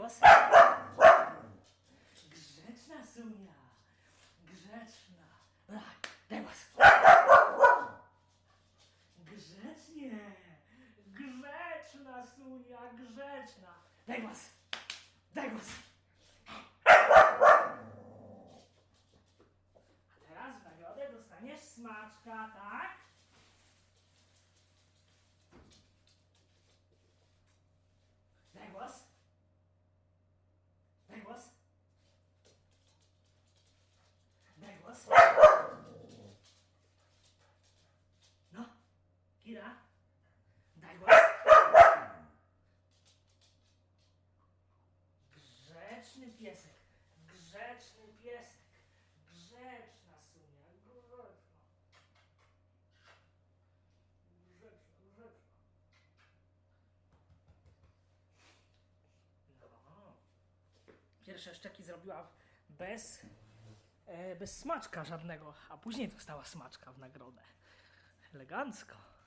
głos. Grzeczna Sunia. Grzeczna. Daj głos. Grzecznie. Grzeczna Sunia, grzeczna. Daj głos. Daj głos. A teraz w nagrodę dostaniesz smaczka, tak? Daj głos. Daj głos. Daj głos. No, Kira. Daj głos. Grzeczny piesek. Grzeczny piesek. Grzeczna Sunia. Grzeczna. Grzeczna. No. Pierwsze szczeki zrobiła bez smaczka żadnego, a później dostała smaczka w nagrodę. Elegancko.